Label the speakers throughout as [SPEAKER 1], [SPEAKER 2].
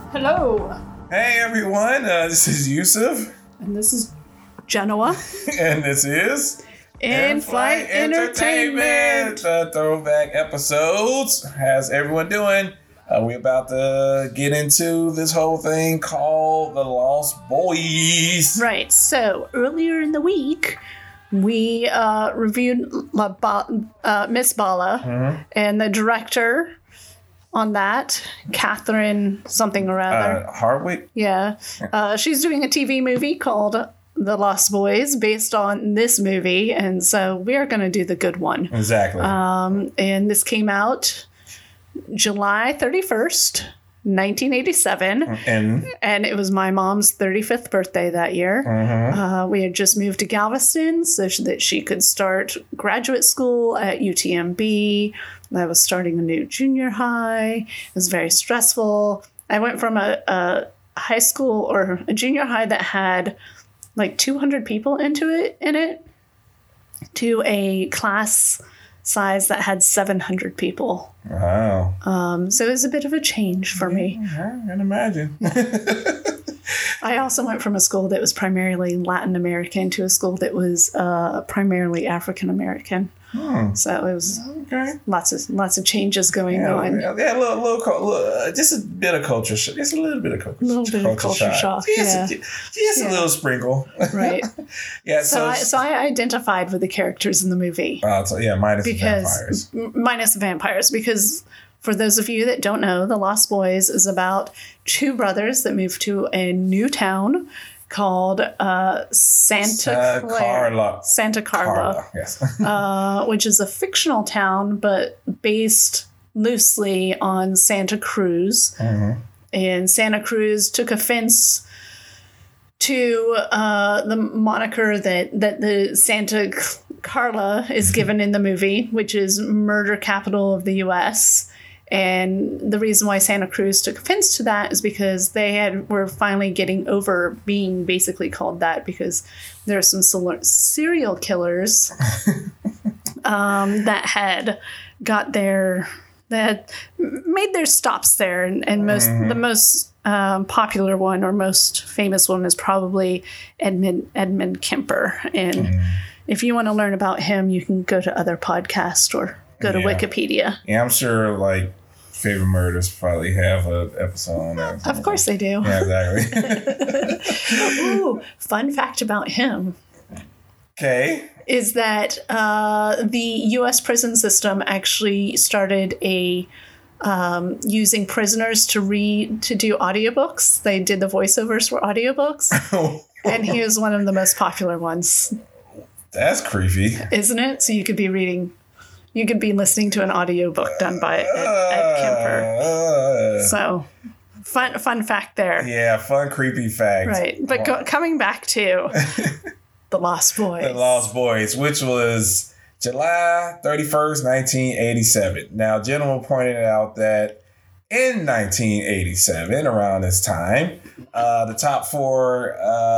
[SPEAKER 1] Hello.
[SPEAKER 2] Hey everyone, this is Yusuf.
[SPEAKER 1] And this is Genoa.
[SPEAKER 2] And this is
[SPEAKER 1] In-Flight Entertainment.
[SPEAKER 2] The throwback episodes. How's everyone doing? We're about to get into this whole thing called The Lost Boys.
[SPEAKER 1] Right, so earlier in the week, we reviewed Miss Bala and the director on that, Catherine something or other.
[SPEAKER 2] Hardwick?
[SPEAKER 1] Yeah. She's doing a TV movie called The Lost Boys based on this movie, and so we are going to do the good one.
[SPEAKER 2] Exactly.
[SPEAKER 1] And this came out July 31st, 1987. And it was my mom's 35th birthday that year. We had just moved to Galveston so that she could start graduate school at UTMB. I was starting a new junior high. It was very stressful. I went from a high school or a junior high that had like 200 people in it to a class size that had 700 people.
[SPEAKER 2] Wow.
[SPEAKER 1] So it was a bit of a change for me.
[SPEAKER 2] I can imagine.
[SPEAKER 1] I also went from a school that was primarily Latin American to a school that was primarily African American. So it was lots of changes going on.
[SPEAKER 2] Yeah, just a bit of culture shock. Just a little bit of culture,
[SPEAKER 1] culture shock.
[SPEAKER 2] Just a little sprinkle.
[SPEAKER 1] Right.
[SPEAKER 2] Yeah.
[SPEAKER 1] So I identified with the characters in the movie. Minus vampires, because for those of you that don't know, The Lost Boys is about two brothers that move to a new town called Santa Carla,
[SPEAKER 2] yes.
[SPEAKER 1] which is a fictional town, but based loosely on Santa Cruz. And Santa Cruz took offense to the moniker that the Santa Carla is given in the movie, which is murder capital of the U.S., and the reason why Santa Cruz took offense to that is because they were finally getting over being basically called that, because there are some serial killers that had made their stops there, and the most popular one or most famous one is probably Edmund Kemper. And if you want to learn about him, you can go to other podcasts or go to Wikipedia.
[SPEAKER 2] Yeah, I'm sure Favorite Murders probably have an episode on that.
[SPEAKER 1] Of course they do.
[SPEAKER 2] Yeah, exactly.
[SPEAKER 1] Ooh, fun fact about him.
[SPEAKER 2] Okay.
[SPEAKER 1] Is that the U.S. prison system actually started using prisoners to do audiobooks. They did the voiceovers for audiobooks. And he was one of the most popular ones.
[SPEAKER 2] That's creepy.
[SPEAKER 1] Isn't it? So you could be listening to an audiobook done by Ed Kemper. So, fun fact there.
[SPEAKER 2] Yeah, fun, creepy fact.
[SPEAKER 1] Right. But coming back to The Lost Boys.
[SPEAKER 2] The Lost Boys, which was July 31st, 1987. Now, gentleman pointed out that in 1987, around this time, the top four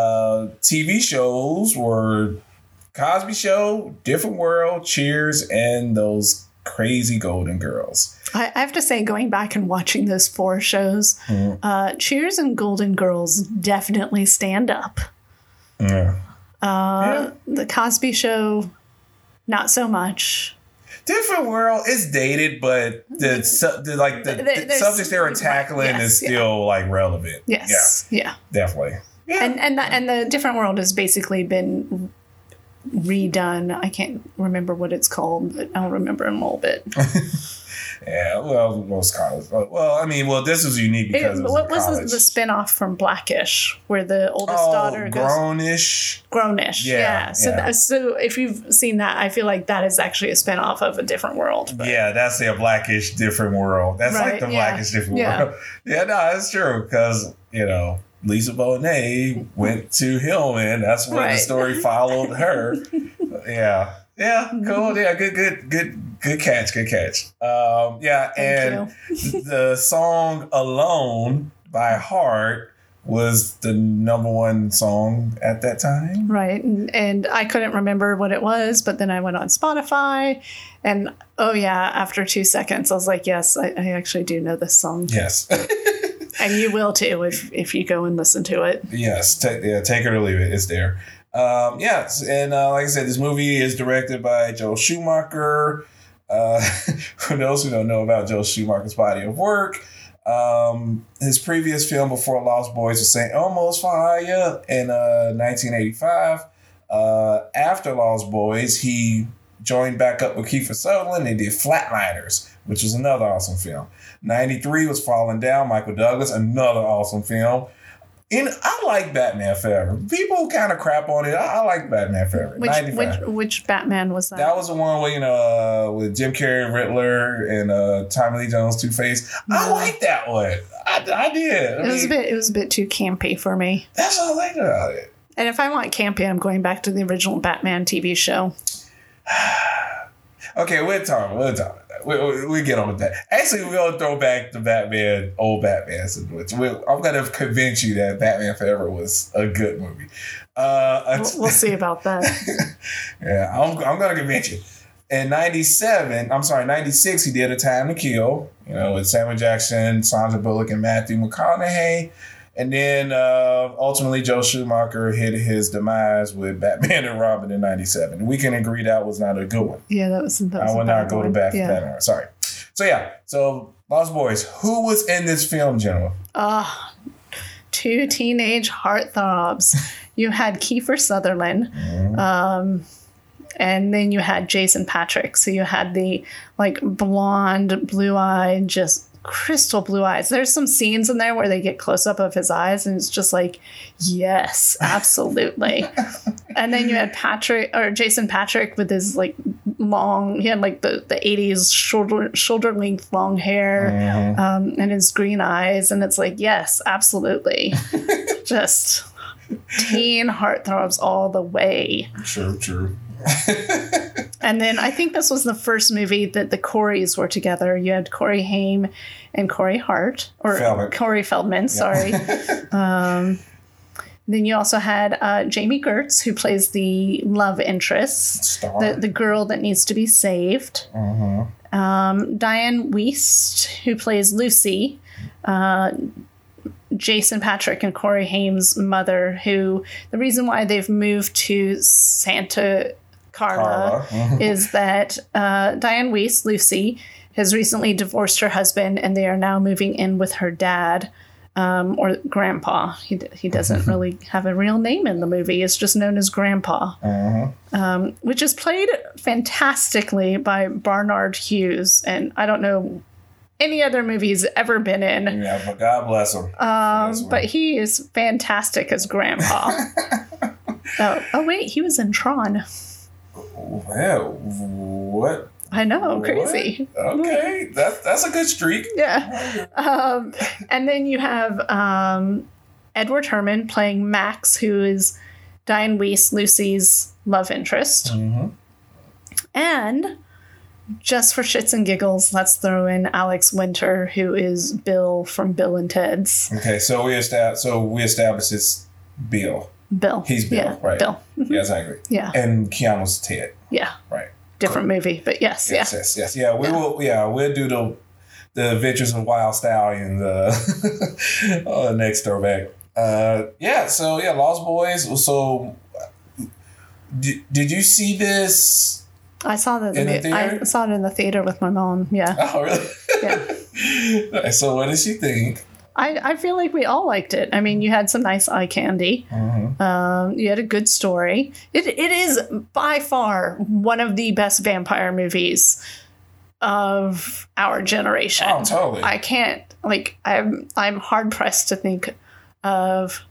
[SPEAKER 2] TV shows were Cosby Show, Different World, Cheers, and those crazy Golden Girls.
[SPEAKER 1] I have to say, going back and watching those four shows, Cheers and Golden Girls definitely stand up.
[SPEAKER 2] Yeah.
[SPEAKER 1] The Cosby Show, not so much.
[SPEAKER 2] Different World is dated, but the subjects they were tackling is still relevant.
[SPEAKER 1] Yes. Yeah.
[SPEAKER 2] Definitely. Yeah.
[SPEAKER 1] And the Different World has basically been redone. I can't remember what it's called, but I'll remember in a little bit.
[SPEAKER 2] Yeah, well, most college. This was unique because
[SPEAKER 1] what was the spinoff from Blackish, where the oldest daughter goes? Grownish. Yeah. So if you've seen that, I feel like that is actually a spinoff of A Different World. But.
[SPEAKER 2] Yeah, that's a Blackish Different World. That's right, the Blackish Different World. Yeah, no, that's true because Lisa Bonet went to Hillman. That's when the story followed her. Yeah. Yeah, cool. Yeah, good catch. And the song Alone by Heart was the number one song at that time.
[SPEAKER 1] Right. And I couldn't remember what it was, but then I went on Spotify and after 2 seconds, I was like, yes, I actually do know this song.
[SPEAKER 2] Yes.
[SPEAKER 1] And you will too if you go and listen to it.
[SPEAKER 2] Yes, take it or leave it. It's there. Yes, and like I said, this movie is directed by Joel Schumacher. For those who don't know about Joel Schumacher's body of work, his previous film before Lost Boys was St. Elmo's Fire in 1985. After Lost Boys, he joined back up with Kiefer Sutherland and did Flatliners, which was another awesome film. 93 was Falling Down, Michael Douglas, another awesome film. And I like Batman Forever. People kind of crap on it. I like Batman Forever.
[SPEAKER 1] Which Batman was that?
[SPEAKER 2] That was the one with Jim Carrey, Riddler, and Tommy Lee Jones, Two-Face. I like that one. I did.
[SPEAKER 1] It was a bit too campy for me.
[SPEAKER 2] That's what I liked about it.
[SPEAKER 1] And if I want campy, I'm going back to the original Batman TV show.
[SPEAKER 2] Okay, we'll talk. We get on with that. Actually, we're going to throw back the Batman, old Batman. I'm going to convince you that Batman Forever was a good movie.
[SPEAKER 1] We'll see about that.
[SPEAKER 2] Yeah, I'm going to convince you. In 96, he did A Time to Kill, with Samuel Jackson, Sandra Bullock, and Matthew McConaughey. And then ultimately, Joel Schumacher hit his demise with Batman and Robin in 97. We can agree that was not a good one.
[SPEAKER 1] Yeah, that was
[SPEAKER 2] I will not go to bat for Batman. Sorry. So Lost Boys. Who was in this film, Jenna?
[SPEAKER 1] Two teenage heartthrobs. You had Kiefer Sutherland, and then you had Jason Patric. So you had the blonde, blue-eyed, just crystal blue eyes. There's some scenes in there where they get close up of his eyes and it's just like, yes, absolutely. And then you had Jason Patric with his long, he had the 80s shoulder length long hair, and his green eyes, and it's like, yes, absolutely. Just teen heartthrobs all the way.
[SPEAKER 2] True.
[SPEAKER 1] And then I think this was the first movie that the Coreys were together. You had Corey Haim and Corey Hart, or Corey Feldman, sorry. Then you also had Jamie Gertz, who plays the love interest, the girl that needs to be saved. Diane Wiest, who plays Lucy. Jason Patric and Corey Haim's mother, who the reason why they've moved to Santa Carla is that Diane Wiest, Lucy, has recently divorced her husband, and they are now moving in with her dad, or grandpa. He doesn't really have a real name in the movie. It's just known as Grandpa, which is played fantastically by Barnard Hughes. And I don't know any other movie he's ever been in.
[SPEAKER 2] Yeah, but God bless him.
[SPEAKER 1] But he is fantastic as Grandpa. Oh, wait, he was in Tron.
[SPEAKER 2] Well, what?
[SPEAKER 1] I know, crazy.
[SPEAKER 2] What? Okay, that's a good streak.
[SPEAKER 1] Yeah. And then you have Edward Herrmann playing Max, who is Diane Wiest, Lucy's love interest. And just for shits and giggles, let's throw in Alex Winter, who is Bill from Bill and Ted's.
[SPEAKER 2] Okay, so we established it's Bill.
[SPEAKER 1] Bill.
[SPEAKER 2] He's Bill, right?
[SPEAKER 1] Bill.
[SPEAKER 2] Yes, I agree.
[SPEAKER 1] Yeah.
[SPEAKER 2] And Keanu's Ted.
[SPEAKER 1] Yeah.
[SPEAKER 2] Right.
[SPEAKER 1] Different movie, but yes.
[SPEAKER 2] Yeah, we'll do the Adventures of Wild Stallion, the next throwback. Lost Boys. So, did you see this?
[SPEAKER 1] I saw that I saw it in the theater with my mom. Yeah.
[SPEAKER 2] Oh, really?
[SPEAKER 1] Yeah.
[SPEAKER 2] So, what did she think?
[SPEAKER 1] I feel like we all liked it. I mean, you had some nice eye candy. You had a good story. It is by far one of the best vampire movies of our generation.
[SPEAKER 2] Oh, totally.
[SPEAKER 1] I can't I'm hard pressed to think of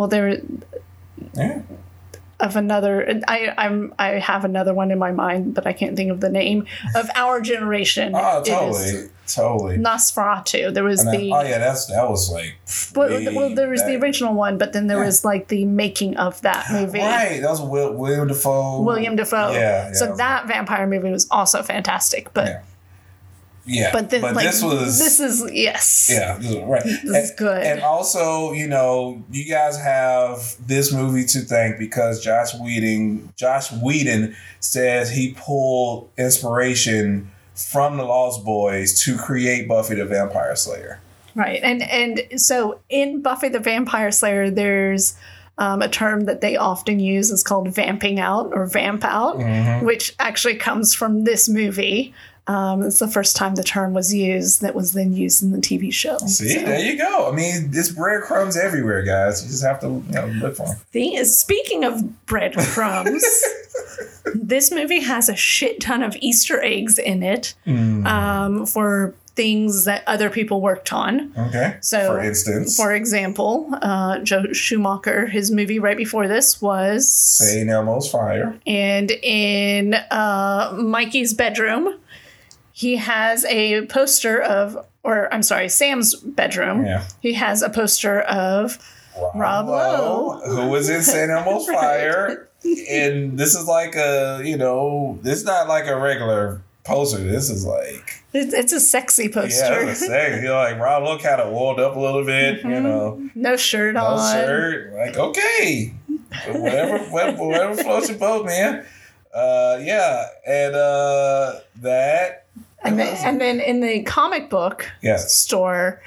[SPEAKER 1] of another. I have another one in my mind, but I can't think of the name of our generation.
[SPEAKER 2] Oh, totally.
[SPEAKER 1] Nosferatu. There was
[SPEAKER 2] that was like.
[SPEAKER 1] Well, there was the original one, but then there was the making of that movie.
[SPEAKER 2] Right, that was William Dafoe. Yeah.
[SPEAKER 1] So that vampire movie was also fantastic, but.
[SPEAKER 2] Yeah,
[SPEAKER 1] but this is yes.
[SPEAKER 2] Yeah, right.
[SPEAKER 1] This is good.
[SPEAKER 2] And also, you guys have this movie to thank because Josh Whedon says he pulled inspiration from the Lost Boys to create Buffy the Vampire Slayer.
[SPEAKER 1] Right. And so in Buffy the Vampire Slayer, there's a term that they often use is called vamping out or vamp out, which actually comes from this movie. It's the first time the term was used that was then used in the TV show.
[SPEAKER 2] See, there you go. I mean, there's breadcrumbs everywhere, guys. You just have to look for them.
[SPEAKER 1] Speaking of breadcrumbs, this movie has a shit ton of Easter eggs in it for things that other people worked on.
[SPEAKER 2] Okay. So,
[SPEAKER 1] for example, Joe Schumacher, his movie right before this was
[SPEAKER 2] St. Elmo's Fire.
[SPEAKER 1] And in Mikey's bedroom, he has a poster of, Sam's bedroom. Yeah. He has a poster of Rob Lowe,
[SPEAKER 2] who was in St. Elmo's Fire. And this is like this is not like a regular poster. This is like...
[SPEAKER 1] It's a sexy poster.
[SPEAKER 2] Yeah, it's sexy. Like, Rob Lowe kind of oiled up a little bit,
[SPEAKER 1] No shirt on.
[SPEAKER 2] No shirt. Like, okay. Whatever floats your boat, man. Yeah. And that...
[SPEAKER 1] And then in the comic book store,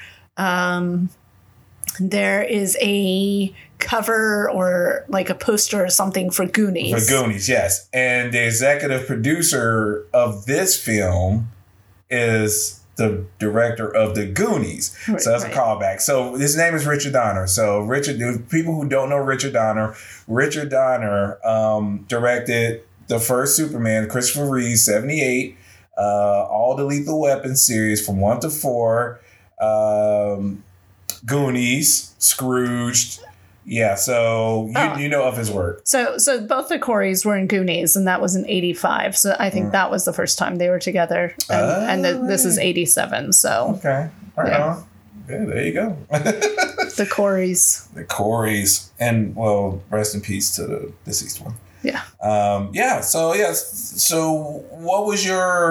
[SPEAKER 1] there is a cover or like a poster or something for Goonies.
[SPEAKER 2] For Goonies, yes. And the executive producer of this film is the director of the Goonies. Right, so that's a callback. So his name is Richard Donner. So people who don't know Richard Donner directed the first Superman, Christopher Reeve, 1978, all the Lethal Weapon series from 1 to 4, Goonies, Scrooged. Yeah, so you know of his work.
[SPEAKER 1] So both the Coreys were in Goonies, and that was in 1985. So I think that was the first time they were together. And this is 1987. So
[SPEAKER 2] okay, right on. Yeah, there you go.
[SPEAKER 1] The Coreys.
[SPEAKER 2] The Coreys, and well, rest in peace to the deceased one.
[SPEAKER 1] Yeah.
[SPEAKER 2] So what was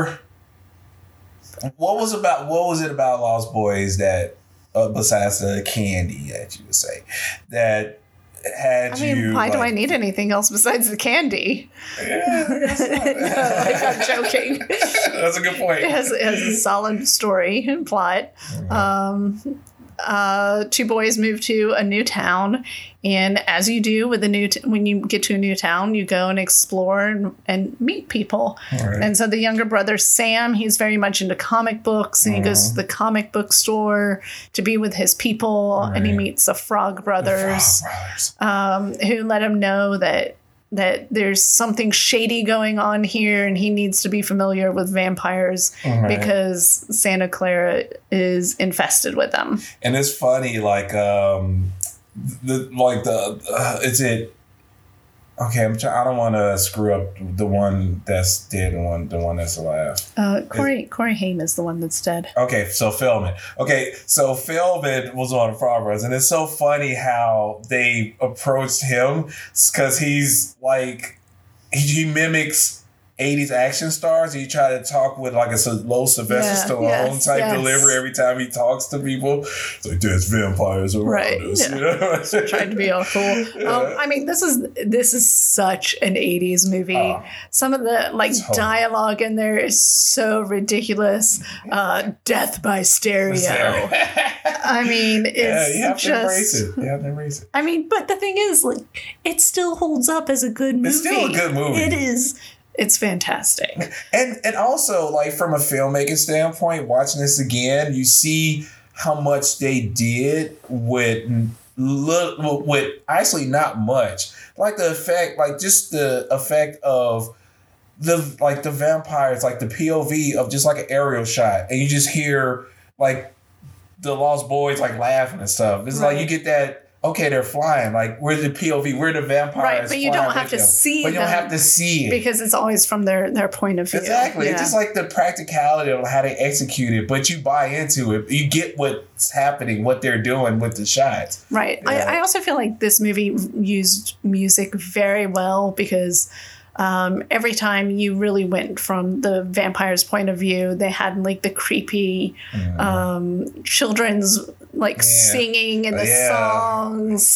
[SPEAKER 2] it about Lost Boys that besides the candy that you would say that had
[SPEAKER 1] why do I need anything else besides the candy?
[SPEAKER 2] Yeah,
[SPEAKER 1] I'm joking.
[SPEAKER 2] That's a good point.
[SPEAKER 1] It has a solid story and plot. Two boys move to a new town, and as you do with when you get to a new town, you go and explore and meet people. Right. And so the younger brother Sam, he's very much into comic books, and he goes to the comic book store to be with his people, and he meets the Frog Brothers, who let him know that there's something shady going on here, and he needs to be familiar with vampires because Santa Clara is infested with them.
[SPEAKER 2] And it's funny, okay, I don't want to screw up the one that's dead and the one that's alive.
[SPEAKER 1] Corey Haim is the one that's dead.
[SPEAKER 2] Okay, so Feldman. Okay, so Feldman was on the Frog Brothers, and it's so funny how they approached him because he's like, he mimics 80s action stars. He tried to talk with like a low Sylvester Stallone type delivery every time he talks to people. It's like, there's vampires around us.
[SPEAKER 1] Yeah. Trying to be all cool. This is such an 80s movie. Some of the dialogue in there is so ridiculous. Death by stereo. I mean, it's
[SPEAKER 2] you have to embrace it. You have to embrace it.
[SPEAKER 1] I mean, but the thing is, it still holds up as a good movie.
[SPEAKER 2] It's still a good movie.
[SPEAKER 1] It is. It's fantastic.
[SPEAKER 2] And also, from a filmmaking standpoint, watching this again, you see how much they did with actually not much. The effect of the vampires, the POV of just an aerial shot, and you just hear the Lost Boys laughing and stuff. It's you get that. Okay, they're flying. We're the POV. We're the vampires.
[SPEAKER 1] Right, but you don't have to see
[SPEAKER 2] them. But you don't have to see it.
[SPEAKER 1] Because it's always from their point of view.
[SPEAKER 2] Exactly. Yeah. It's just the practicality of how they execute it, but you buy into it. You get what's happening, what they're doing with the shots.
[SPEAKER 1] Right. Yeah. I also feel like this movie used music very well because every time you really went from the vampire's point of view, they had like the creepy children's like singing in the songs.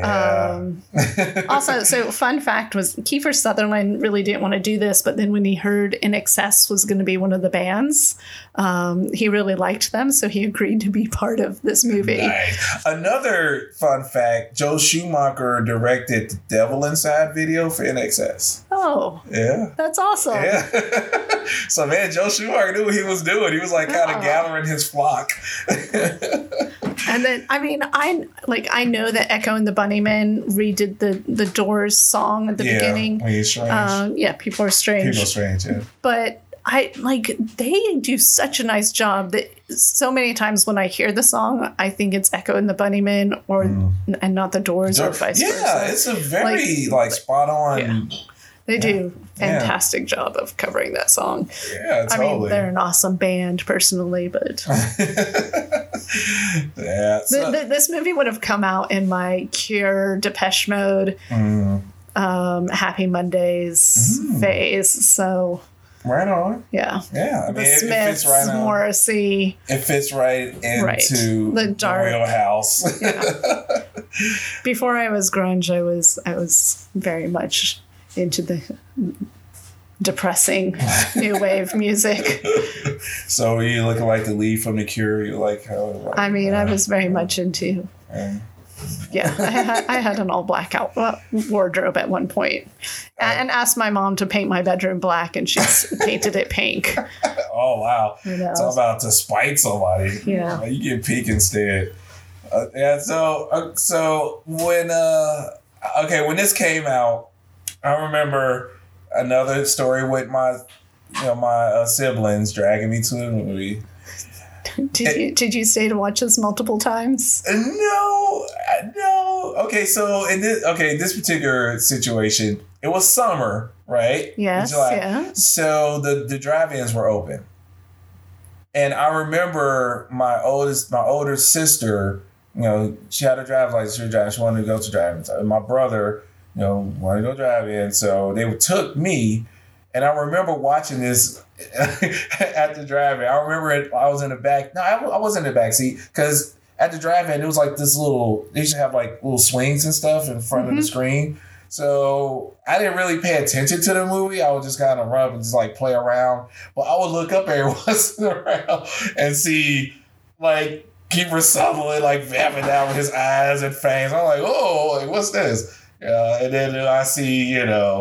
[SPEAKER 1] Also, so fun fact was Kiefer Sutherland really didn't want to do this, but then when he heard In Excess was going to be one of the bands, he really liked them, so he agreed to be part of this movie.
[SPEAKER 2] Nice. Another fun fact, Joe Schumacher directed the Devil Inside video for In Excess.
[SPEAKER 1] Oh. Yeah. That's awesome.
[SPEAKER 2] Yeah. So, man, Joe Schumacher knew what he was doing. He was like kind of gathering his flock.
[SPEAKER 1] And then, I mean, I know that Echo and the Bunnymen redid the Doors song at the beginning.
[SPEAKER 2] Yeah, strange.
[SPEAKER 1] People are strange.
[SPEAKER 2] People are strange, yeah.
[SPEAKER 1] But they do such a nice job that so many times when I hear the song, I think it's Echo and the Bunnymen and not the Doors or vice versa.
[SPEAKER 2] Yeah, it's a very spot on.
[SPEAKER 1] Yeah. They do fantastic job of covering that song.
[SPEAKER 2] Yeah, totally.
[SPEAKER 1] I mean, they're an awesome band personally, but this movie would have come out in my Cure, Depeche Mode, Happy Mondays phase. So
[SPEAKER 2] right on.
[SPEAKER 1] Yeah.
[SPEAKER 2] Yeah. I mean,
[SPEAKER 1] the Smiths, it fits right on. Morrissey.
[SPEAKER 2] It fits right into
[SPEAKER 1] the dark
[SPEAKER 2] wheelhouse.
[SPEAKER 1] Yeah. Before I was grunge, I was very much into the depressing new wave music.
[SPEAKER 2] So are you looking like the lead from The Cure? You like how?
[SPEAKER 1] I mean, I was very much into. Yeah, I had an all black wardrobe at one point, and asked my mom to paint my bedroom black, and she painted it pink.
[SPEAKER 2] Oh wow! It's all about to spite somebody.
[SPEAKER 1] Yeah,
[SPEAKER 2] you get pink instead. So when when this came out, I remember another story with my siblings dragging me to the movie.
[SPEAKER 1] Did you stay to watch this multiple times?
[SPEAKER 2] No. Okay, so in this particular situation, it was summer, right?
[SPEAKER 1] Yes. July. Yeah.
[SPEAKER 2] So the drive-ins were open, and I remember my older sister. She had a driver's license. She wanted to go to drive-ins. And my brother, wanted to go drive-in, so they took me. And I remember watching this at the drive-in. I remember I was in the back. No, I wasn't in the back seat because at the drive-in, it was like this little, they used to have like little swings and stuff in front of the screen. So I didn't really pay attention to the movie. I would just kind of run and just like play around. But I would look up every once in a while and see like Kiefer Sutherland like vamping down with his eyes and fangs. I'm like, oh, like, what's this? And then I see,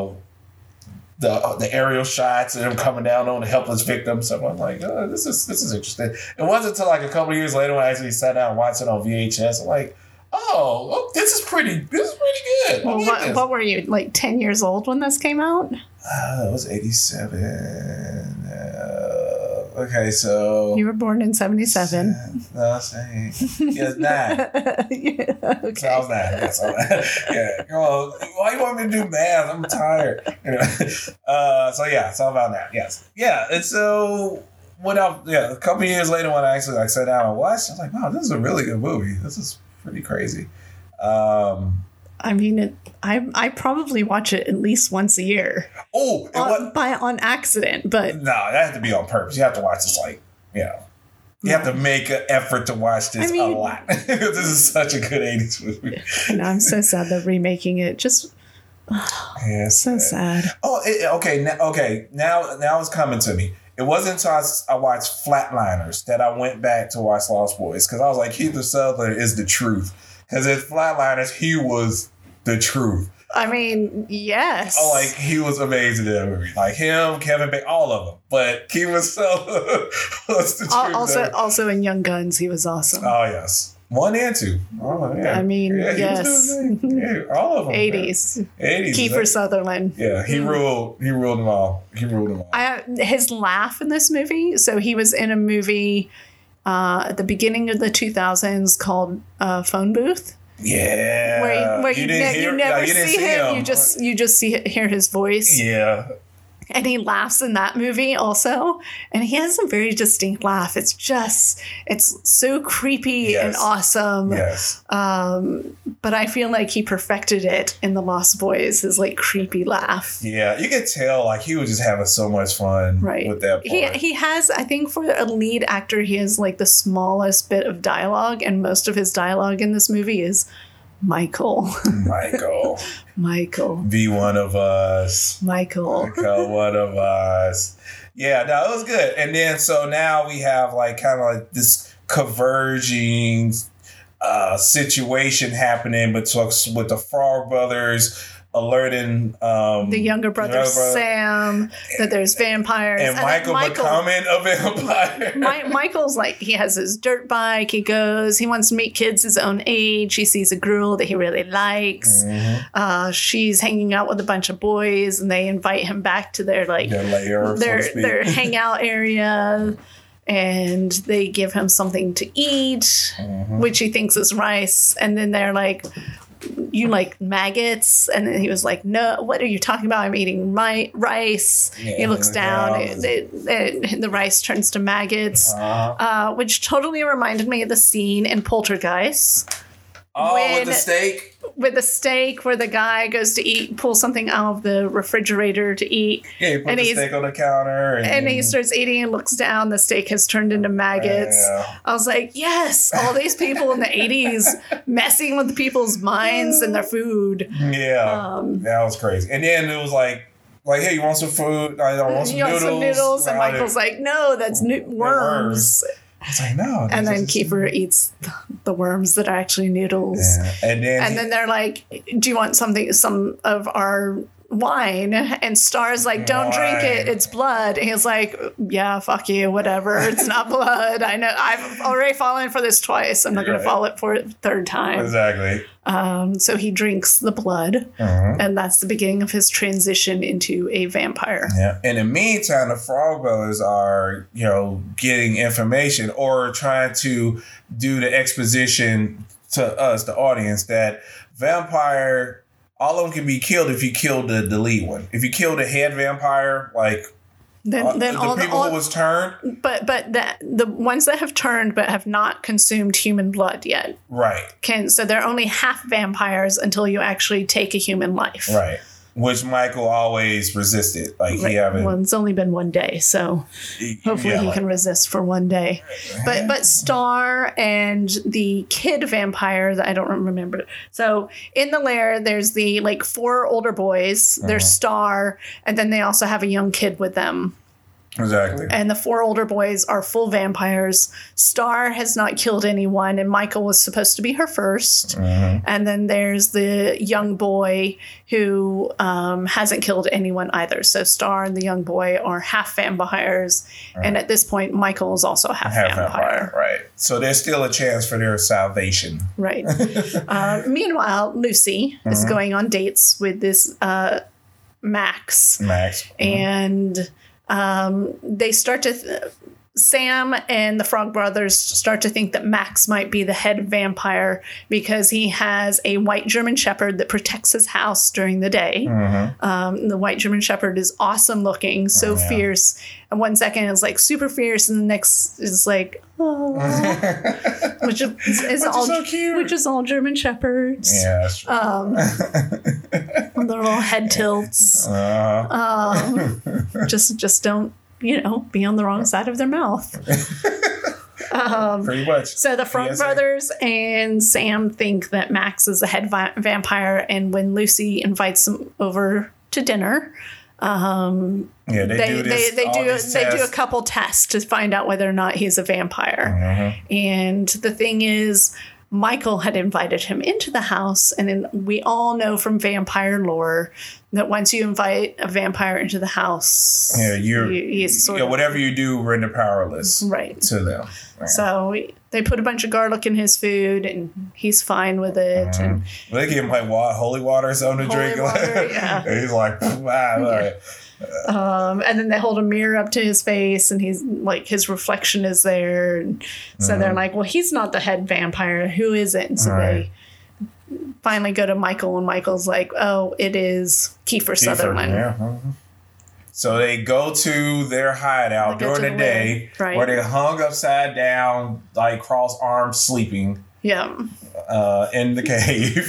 [SPEAKER 2] the aerial shots and him coming down on the helpless victim. So I'm like, oh, this is interesting. It wasn't until like a couple of years later when I actually sat down and watched it on VHS. I'm like, oh, this is pretty good.
[SPEAKER 1] Well, what were you, like 10 years old when this came out?
[SPEAKER 2] It was 87. Okay, so...
[SPEAKER 1] You were born in 77.
[SPEAKER 2] No, saying... Yeah, 9.
[SPEAKER 1] Yeah, okay.
[SPEAKER 2] So I was 9. That's all. Yeah. Well, why you want me to do math? I'm tired. So yeah, it's all about that. Yes. Yeah, and so... a couple of years later when I actually sat down and watched, I was like, wow, this is a really good movie. This is pretty crazy.
[SPEAKER 1] I mean, I probably watch it at least once a year.
[SPEAKER 2] Oh,
[SPEAKER 1] on accident, but
[SPEAKER 2] no, that had to be on purpose. You have to watch this you have to make an effort to watch this a lot. This is such a good 80s movie.
[SPEAKER 1] And I'm so sad they're remaking it. Just so sad.
[SPEAKER 2] Oh, okay. Now it's coming to me. It wasn't until I watched Flatliners that I went back to watch Lost Boys because I was like, Kiefer Sutherland is the truth. Because in Flatliners, he was the truth.
[SPEAKER 1] I mean, yes.
[SPEAKER 2] Oh, like, he was amazing in that movie. Like him, Kevin Bacon, all of them. But Kiefer Sutherland was the truth.
[SPEAKER 1] Also in Young Guns, he was awesome.
[SPEAKER 2] Oh, yes. 1 and 2. Oh, yeah.
[SPEAKER 1] I mean, yes.
[SPEAKER 2] All of them.
[SPEAKER 1] 80s. Kiefer Sutherland.
[SPEAKER 2] Yeah, he ruled them all.
[SPEAKER 1] His laugh in this movie. So he was in a movie at the beginning of the 2000s called Phone Booth.
[SPEAKER 2] Yeah.
[SPEAKER 1] Where you never see him. You just hear his voice.
[SPEAKER 2] Yeah.
[SPEAKER 1] And he laughs in that movie also. And he has a very distinct laugh. It's so creepy and awesome.
[SPEAKER 2] Yes.
[SPEAKER 1] But I feel like he perfected it in The Lost Boys, his like creepy laugh.
[SPEAKER 2] Yeah, you could tell like he was just having so much fun with that part.
[SPEAKER 1] He has, I think for a lead actor, he has like the smallest bit of dialogue, and most of his dialogue in this movie is Michael. Michael.
[SPEAKER 2] Be one of us.
[SPEAKER 1] Michael.
[SPEAKER 2] One of us. Yeah, no, it was good. And then so now we have like kind of like this converging situation happening with the Frog Brothers alerting
[SPEAKER 1] the younger brother Sam that there's vampires,
[SPEAKER 2] and Michael becoming a vampire.
[SPEAKER 1] Michael's like, he has his dirt bike, he wants to meet kids his own age, he sees a girl that he really likes. She's hanging out with a bunch of boys and they invite him back to their like their hangout area. And they give him something to eat, which he thinks is rice. And then they're like, you like maggots? And then he was like, no, what are you talking about? I'm eating rice. He looks down. The rice turns to maggots, which totally reminded me of the scene in Poltergeist.
[SPEAKER 2] With the steak?
[SPEAKER 1] With the steak, where the guy goes to pull something out of the refrigerator to eat.
[SPEAKER 2] Yeah, he puts the steak on the counter.
[SPEAKER 1] And he starts eating and looks down. The steak has turned into maggots. Yeah. I was like, yes, all these people in the 80s messing with people's minds and their food.
[SPEAKER 2] Yeah, that was crazy. And then it was like, hey, you want some food? I want some noodles.
[SPEAKER 1] And Michael's like, no, that's worms.
[SPEAKER 2] I was like, no.
[SPEAKER 1] And then Kiefer eats the worms that are actually noodles.
[SPEAKER 2] Yeah. And then
[SPEAKER 1] they're like, do you want some of our wine? And Star's like, don't drink it. It's blood. And he's like, yeah, fuck you, whatever. It's not blood. I know. I've already fallen for this twice. I'm not going to fall it for a third time.
[SPEAKER 2] Exactly.
[SPEAKER 1] So he drinks the blood, and that's the beginning of his transition into a vampire.
[SPEAKER 2] Yeah. In the meantime, the Frog Brothers are, getting information or trying to do the exposition to us, the audience, that vampire, all of them can be killed if you kill the lead one. If you kill the head vampire, like then all the people who was turned.
[SPEAKER 1] But the ones that have turned but have not consumed human blood yet.
[SPEAKER 2] Right.
[SPEAKER 1] So they're only half vampires until you actually take a human life.
[SPEAKER 2] Right. Which Michael always resisted.
[SPEAKER 1] Well, it's only been one day, so hopefully he can resist for one day. But Star and the kid vampire that I don't remember. So in the lair, there's the 4 older boys. There's Star, and then they also have a young kid with them.
[SPEAKER 2] Exactly.
[SPEAKER 1] And the 4 older boys are full vampires. Star has not killed anyone, and Michael was supposed to be her first. And then there's the young boy who hasn't killed anyone either. So Star and the young boy are half vampires. And at this point, Michael is also half vampire.
[SPEAKER 2] Right. So there's still a chance for their salvation.
[SPEAKER 1] Right. Meanwhile, Lucy is going on dates with this Max. And they start to Sam and the Frog Brothers start to think that Max might be the head vampire because he has a white German Shepherd that protects his house during the day. The white German Shepherd is awesome looking, so fierce. And one second is super fierce, and the next is which is all so cute. Which is all German Shepherds.
[SPEAKER 2] Yeah, that's true.
[SPEAKER 1] The little head tilts. Just don't. Be on the wrong side of their mouth.
[SPEAKER 2] Pretty much.
[SPEAKER 1] So the Frog Brothers and Sam think that Max is the head vampire, and when Lucy invites them over to dinner, they do a couple tests to find out whether or not he's a vampire. And the thing is, Michael had invited him into the house, and we all know from vampire lore that once you invite a vampire into the house, he's
[SPEAKER 2] whatever you do, render powerless to them. Right.
[SPEAKER 1] So they put a bunch of garlic in his food, and he's fine with it. And
[SPEAKER 2] they give him holy water or something to drink.
[SPEAKER 1] Yeah.
[SPEAKER 2] And he's like, wow.
[SPEAKER 1] And then they hold a mirror up to his face, and he's his reflection is there. And so they're like, well, he's not the head vampire. Who is it? And so they finally go to Michael, and Michael's like, oh, it is Kiefer Sutherland.
[SPEAKER 2] So they go to their hideout during the day,
[SPEAKER 1] right,
[SPEAKER 2] where they're hung upside down, like cross-armed, sleeping.
[SPEAKER 1] Yeah.
[SPEAKER 2] In the cave.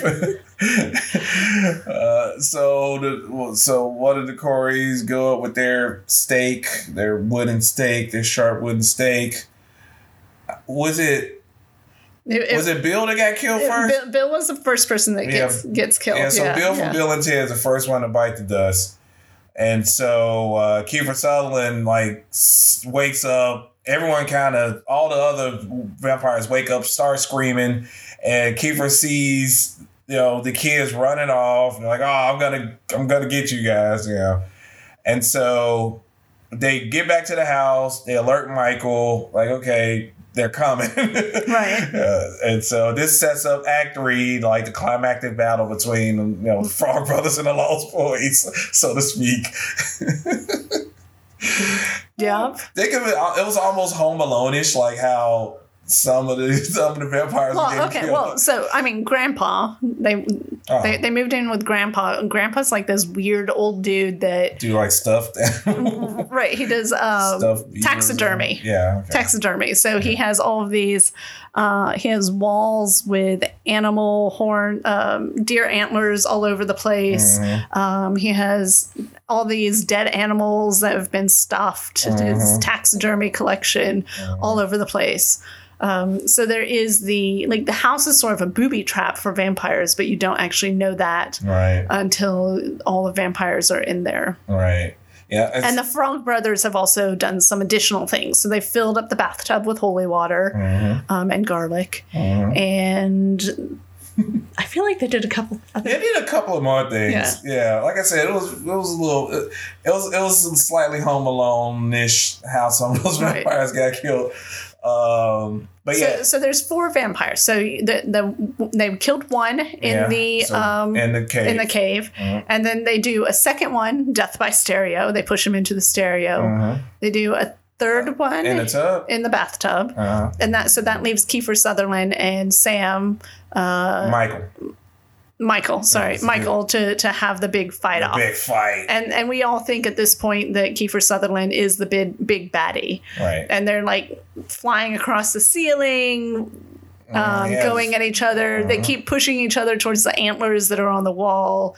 [SPEAKER 2] So one of the Coreys go up with their stake, their wooden stake, their sharp wooden stake. Was it Bill that got killed first?
[SPEAKER 1] Bill was the first person that gets killed.
[SPEAKER 2] Yeah, so Bill from Bill and Ted is the first one to bite the dust. And so Kiefer Sutherland wakes up. Everyone all the other vampires wake up, start screaming, and Kiefer sees, the kids running off. And they're like, oh, I'm gonna get you guys, And so they get back to the house. They alert Michael, like, okay, they're coming.
[SPEAKER 1] Right.
[SPEAKER 2] And so this sets up Act 3, like the climactic battle between, the Frog Brothers and the Lost Boys, so to speak.
[SPEAKER 1] Yeah.
[SPEAKER 2] Think of it. It was almost Home Alone-ish, like how some of the vampires were getting killed.
[SPEAKER 1] Well, so I mean, Grandpa. They moved in with Grandpa. And Grandpa's like this weird old dude that
[SPEAKER 2] do like stuff.
[SPEAKER 1] Right. He does taxidermy.
[SPEAKER 2] Yeah. Okay.
[SPEAKER 1] Taxidermy. So he has all of these. He has walls with animal horn, deer antlers all over the place. Mm-hmm. He has all these dead animals that have been stuffed. Mm-hmm. His taxidermy collection all over the place. So there is the house is sort of a booby trap for vampires, but you don't actually know that until all the vampires are in there.
[SPEAKER 2] Right. Yeah.
[SPEAKER 1] And the Frog Brothers have also done some additional things. So they filled up the bathtub with holy water and garlic. Mm-hmm. And I feel like they did a couple.
[SPEAKER 2] They did a couple of more things. Yeah. Like I said, it was a little. It was a slightly Home Alone-ish how some of those vampires got killed. But
[SPEAKER 1] so there's 4 vampires. So they killed one in the cave, and then they do a second one, death by stereo. They push him into the stereo. They do a third one in the bathtub, and that leaves Kiefer Sutherland and Sam. Michael, to have the big fight off.
[SPEAKER 2] Big fight.
[SPEAKER 1] And we all think at this point that Kiefer Sutherland is the big baddie.
[SPEAKER 2] Right.
[SPEAKER 1] And they're like flying across the ceiling, going at each other. They keep pushing each other towards the antlers that are on the wall.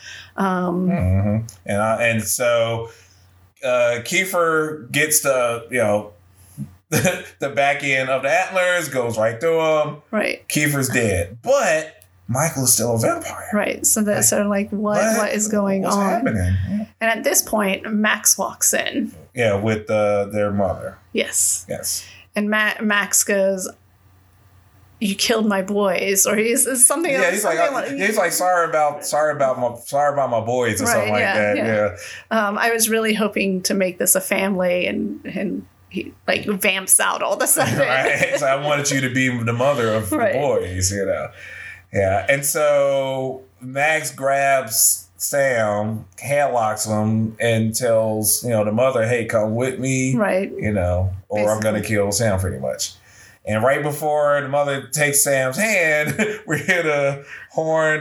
[SPEAKER 2] And so Kiefer gets the back end of the antlers, goes right through him.
[SPEAKER 1] Right.
[SPEAKER 2] Kiefer's dead. But Michael is still a vampire.
[SPEAKER 1] Right. So that's sort of like what is going on?
[SPEAKER 2] What's happening? Yeah.
[SPEAKER 1] And at this point, Max walks in.
[SPEAKER 2] Yeah, with their mother.
[SPEAKER 1] Yes.
[SPEAKER 2] Yes.
[SPEAKER 1] And Max goes, "You killed my boys," or he's something.
[SPEAKER 2] Yeah, he's like sorry about my boys or something like that. Yeah.
[SPEAKER 1] I was really hoping to make this a family, and he like vamps out all of a sudden.
[SPEAKER 2] Right. So I wanted you to be the mother of the boys, Yeah, and so Max grabs Sam, handlocks him, and tells, the mother, hey, come with me.
[SPEAKER 1] Right.
[SPEAKER 2] Or basically. I'm going to kill Sam pretty much. And right before the mother takes Sam's hand, we hear the horn.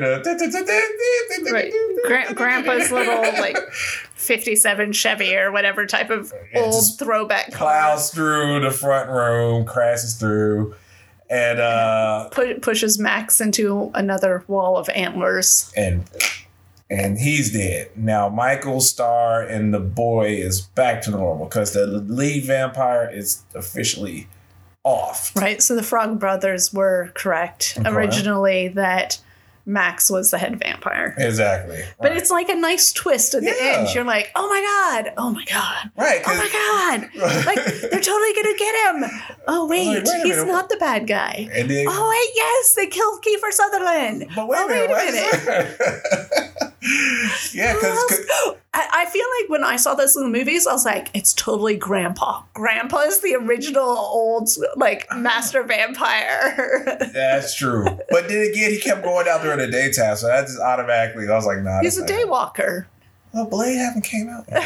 [SPEAKER 1] Grandpa's little, 57 Chevy or whatever type of old throwback car.
[SPEAKER 2] Plows through the front room, crashes through. And
[SPEAKER 1] pushes Max into another wall of antlers.
[SPEAKER 2] And he's dead. Now Michael Starr and the boy is back to normal because the lead vampire is officially off.
[SPEAKER 1] Right. So the Frog Brothers were correct originally that Max was the head vampire.
[SPEAKER 2] Exactly. Right.
[SPEAKER 1] But it's like a nice twist at the end. You're like, oh my God.
[SPEAKER 2] Right.
[SPEAKER 1] Oh my God. Like, they're totally going to get him. Oh, wait he's not the bad guy.
[SPEAKER 2] And then,
[SPEAKER 1] yes, they killed Kiefer Sutherland.
[SPEAKER 2] But wait a minute. Yeah, because
[SPEAKER 1] I feel like when I saw this in the movies, I was like, it's totally Grandpa. Grandpa is the original old, master vampire.
[SPEAKER 2] That's true. But then again, he kept going out during the daytime, so that just automatically, I was like, nah.
[SPEAKER 1] He's a daywalker.
[SPEAKER 2] Well, Blade haven't came out yet.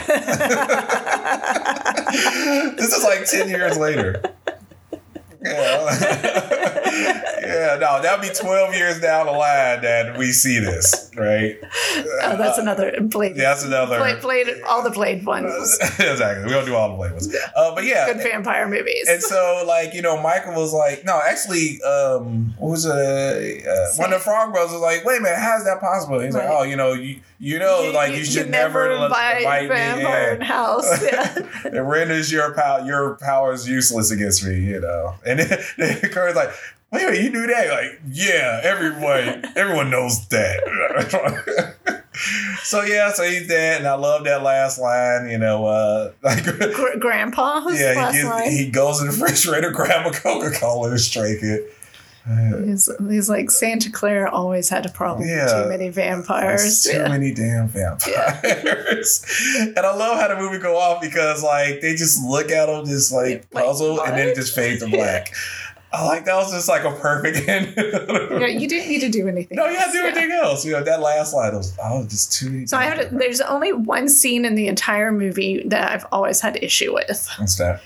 [SPEAKER 2] This is 10 years later. Yeah, no, that'll be 12 years down the line that we see this, right?
[SPEAKER 1] Oh, that's another Blade.
[SPEAKER 2] Yeah, that's another.
[SPEAKER 1] Blade, all the Blade ones.
[SPEAKER 2] Exactly. We don't do all the Blade ones. But yeah.
[SPEAKER 1] Good vampire movies.
[SPEAKER 2] And so, like, you know, Michael was like, no, actually, what was one of the Frog Brothers was like, wait a minute, how's that possible? He's like, oh, you know, you should never
[SPEAKER 1] invite vampire in house. Yeah.
[SPEAKER 2] It renders your powers useless against me, you know. And then Kurt's like, wait, you knew that? Like, yeah, everyone knows that. So he's dead, and I love that last line, you know, like
[SPEAKER 1] Grandpa's last line.
[SPEAKER 2] He goes in the refrigerator, grab a Coca-Cola and strike it.
[SPEAKER 1] He's like, Santa Clara always had a problem with too many vampires.
[SPEAKER 2] Too many damn vampires. Yeah. And I love how the movie go off because like they just look at him just like puzzled and then it just fades to black. I like that was just like a perfect end.
[SPEAKER 1] You didn't need to do anything.
[SPEAKER 2] No, you had to do anything else. You know, that last line was just too.
[SPEAKER 1] So there's only one scene in the entire movie that I've always had issue with.
[SPEAKER 2] What's that?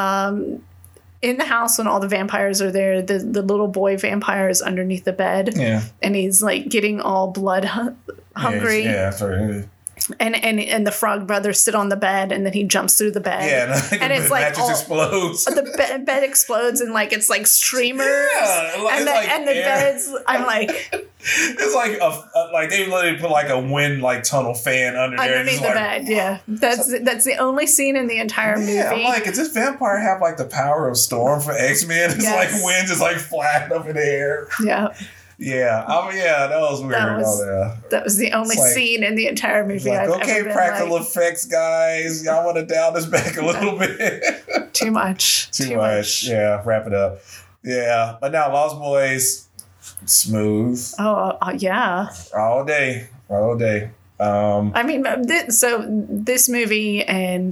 [SPEAKER 1] In the house when all the vampires are there, the little boy vampire is underneath the bed.
[SPEAKER 2] Yeah.
[SPEAKER 1] And he's like getting all blood hungry.
[SPEAKER 2] Yeah, sorry.
[SPEAKER 1] And the Frog Brothers sit on the bed, and then he jumps through the bed.
[SPEAKER 2] Yeah,
[SPEAKER 1] and it's like
[SPEAKER 2] explodes.
[SPEAKER 1] The bed explodes, and like it's like streamers.
[SPEAKER 2] Yeah,
[SPEAKER 1] and the beds. I'm like,
[SPEAKER 2] it's like like they literally put like a wind like tunnel fan
[SPEAKER 1] underneath the bed. Yeah, that's the only scene in the entire movie.
[SPEAKER 2] Yeah, I'm like, does this vampire have like the power of storm for X-Men? It's like wind is like flying up in the air.
[SPEAKER 1] Yeah.
[SPEAKER 2] Yeah, that was weird.
[SPEAKER 1] That was the only scene in the entire movie.
[SPEAKER 2] Like, okay, practical effects guys, y'all want to dial this back a little bit?
[SPEAKER 1] Too much.
[SPEAKER 2] Too much. Yeah, wrap it up. Yeah, but now Lost Boys, smooth.
[SPEAKER 1] Oh yeah.
[SPEAKER 2] All day.
[SPEAKER 1] I mean, so this movie and.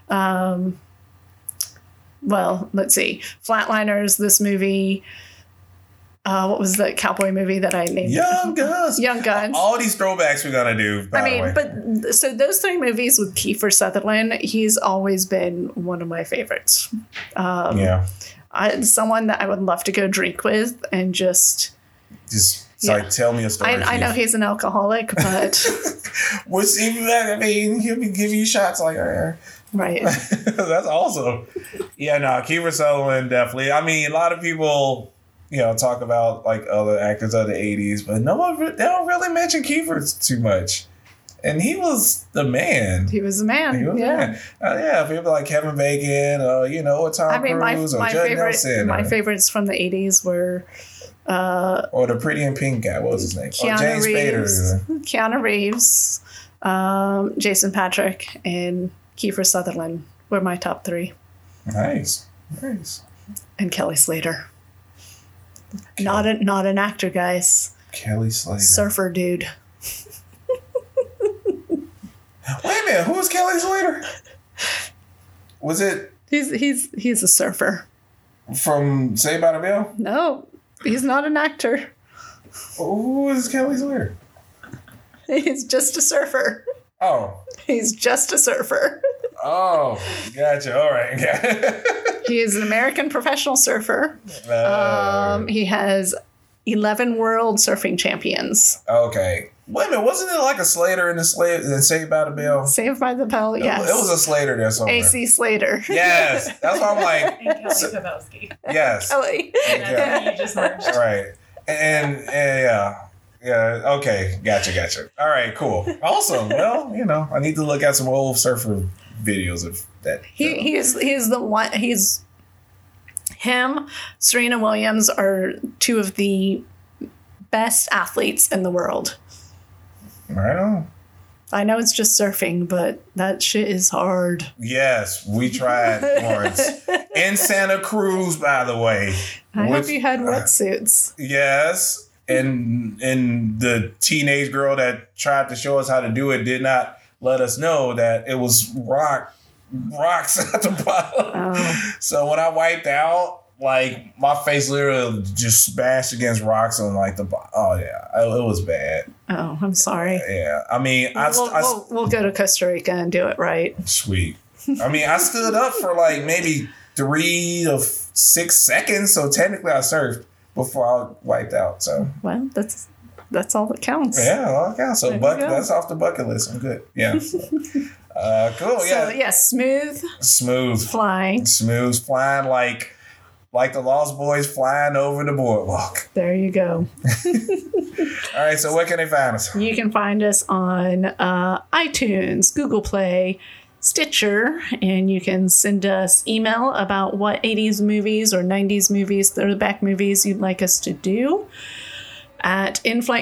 [SPEAKER 1] Well, let's see. Flatliners, this movie. What was the cowboy movie that I named?
[SPEAKER 2] Young Guns.
[SPEAKER 1] Young Guns.
[SPEAKER 2] All these throwbacks we're going to do, by the way.
[SPEAKER 1] But so those three movies with Kiefer Sutherland, he's always been one of my favorites. Someone that I would love to go drink with and just
[SPEAKER 2] like tell me a story.
[SPEAKER 1] I know he's an alcoholic, but
[SPEAKER 2] which I mean, he'll be giving you shots like
[SPEAKER 1] right.
[SPEAKER 2] That's awesome. Yeah, no, Kiefer Sutherland definitely. I mean, a lot of people, you know, talk about like other actors of the 80s, but they don't really mention Kiefer too much. And he was the man.
[SPEAKER 1] He was the man.
[SPEAKER 2] People like Kevin Bacon, or Tom Cruise, or Judd Nelson.
[SPEAKER 1] My favorites from the 80s were...
[SPEAKER 2] or the Pretty in Pink guy. What was his name? James Spader.
[SPEAKER 1] Keanu Reeves, Jason Patric, and Kiefer Sutherland were my top three.
[SPEAKER 2] Nice.
[SPEAKER 1] And Kelly Slater. Not an actor, guys.
[SPEAKER 2] Kelly Slater.
[SPEAKER 1] Surfer dude.
[SPEAKER 2] Wait a minute, who was Kelly Slater? Was it?
[SPEAKER 1] He's a surfer.
[SPEAKER 2] From Saved by the Bell?
[SPEAKER 1] No, he's not an actor.
[SPEAKER 2] Who is Kelly Slater?
[SPEAKER 1] He's just a surfer.
[SPEAKER 2] Oh.
[SPEAKER 1] He's just a surfer.
[SPEAKER 2] Oh, gotcha. All right.
[SPEAKER 1] He is an American professional surfer. He has 11 world surfing champions.
[SPEAKER 2] Okay. Wait a minute. Wasn't it like a Slater in Saved by the Bell?
[SPEAKER 1] Saved by the Bell, yes.
[SPEAKER 2] It was a Slater there somewhere.
[SPEAKER 1] AC Slater.
[SPEAKER 2] Yes. That's why I'm like.
[SPEAKER 3] And Kelly Kapowski.
[SPEAKER 2] Yes.
[SPEAKER 1] Kelly.
[SPEAKER 3] And you just merged.
[SPEAKER 2] Right. And yeah. Yeah, okay. Gotcha. All right, cool. Awesome. Well, I need to look at some old surfer videos of that.
[SPEAKER 1] He's the one. Him, Serena Williams are two of the best athletes in the world.
[SPEAKER 2] Right on.
[SPEAKER 1] I know it's just surfing, but that shit is hard.
[SPEAKER 2] Yes, we tried once. In Santa Cruz, by the way.
[SPEAKER 1] I hope you had wetsuits.
[SPEAKER 2] Yes. And the teenage girl that tried to show us how to do it did not let us know that it was rocks at the bottom.
[SPEAKER 1] Oh.
[SPEAKER 2] So when I wiped out, like my face literally just smashed against rocks on like the bottom. Oh yeah, it was bad.
[SPEAKER 1] Oh, I'm sorry.
[SPEAKER 2] Yeah, I mean,
[SPEAKER 1] we'll go to Costa Rica and do it right.
[SPEAKER 2] Sweet. I mean, I stood up for like maybe 3 to 6 seconds, so technically I surfed. before I wiped out. So
[SPEAKER 1] well, that's all that counts.
[SPEAKER 2] yeah, all that counts. So that's off the bucket list. I'm good. Yeah. So, cool. Yeah.
[SPEAKER 1] So yeah, smooth flying
[SPEAKER 2] like the Lost Boys flying over the boardwalk.
[SPEAKER 1] There you go.
[SPEAKER 2] All right, so where can they find us?
[SPEAKER 1] You can find us on iTunes, Google Play, Stitcher, and you can send us email about what 80s movies or 90s movies, throwback movies you'd like us to do at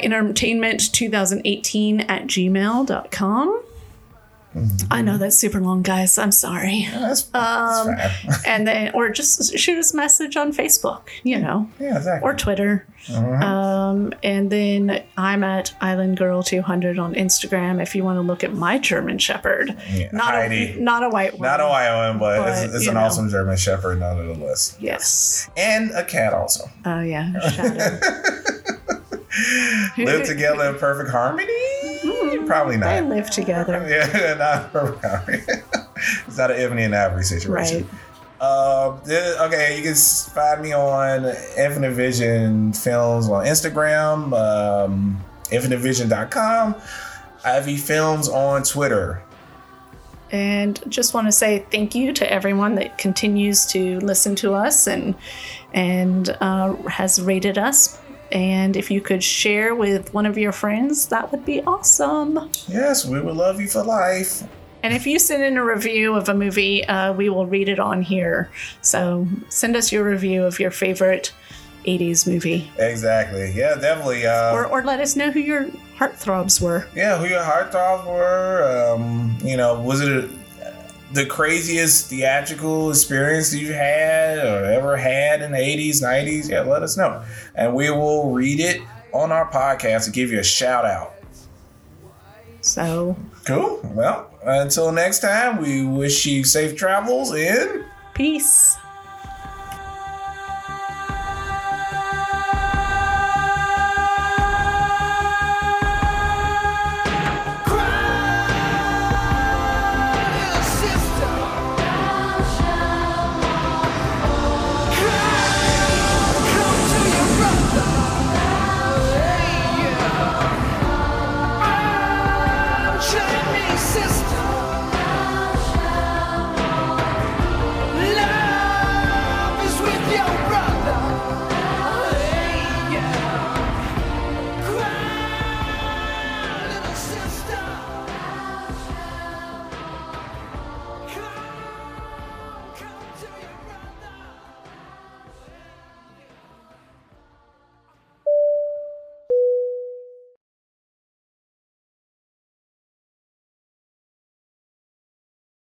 [SPEAKER 1] inflightentertainment2018@gmail.com. Mm-hmm. I know that's super long, guys. I'm sorry.
[SPEAKER 2] Yeah, that's fine.
[SPEAKER 1] And then, or just shoot us a message on Facebook,
[SPEAKER 2] Yeah, exactly.
[SPEAKER 1] or Twitter.
[SPEAKER 2] Mm-hmm.
[SPEAKER 1] And then I'm at Island Girl 200 on Instagram. If you want to look at my German Shepherd, not
[SPEAKER 2] Heidi.
[SPEAKER 1] Not a white one,
[SPEAKER 2] not a white one, but it's an awesome German Shepherd nonetheless.
[SPEAKER 1] Yes,
[SPEAKER 2] and a cat also.
[SPEAKER 1] Oh yeah, Shadow.
[SPEAKER 2] Live together in perfect harmony. Probably not.
[SPEAKER 1] They live together.
[SPEAKER 2] Yeah, not perfect harmony. It's not an Ebony and Ivory situation.
[SPEAKER 1] Right.
[SPEAKER 2] Okay, you can find me on Infinite Vision Films on Instagram, infinitevision.com, Ivy Films on Twitter.
[SPEAKER 1] And just want to say thank you to everyone that continues to listen to us and has rated us. And if you could share with one of your friends, that would be awesome.
[SPEAKER 2] Yes, we would love you for life.
[SPEAKER 1] And if you send in a review of a movie, we will read it on here. So send us your review of your favorite 80s movie.
[SPEAKER 2] Exactly. Yeah, definitely.
[SPEAKER 1] Or let us know who your heartthrobs were.
[SPEAKER 2] Yeah, who your heartthrobs were. Was it the craziest theatrical experience you had or ever had in the 80s, 90s? Yeah, let us know. And we will read it on our podcast and give you a shout out.
[SPEAKER 1] So
[SPEAKER 2] cool. Well, until next time, we wish you safe travels and
[SPEAKER 1] peace.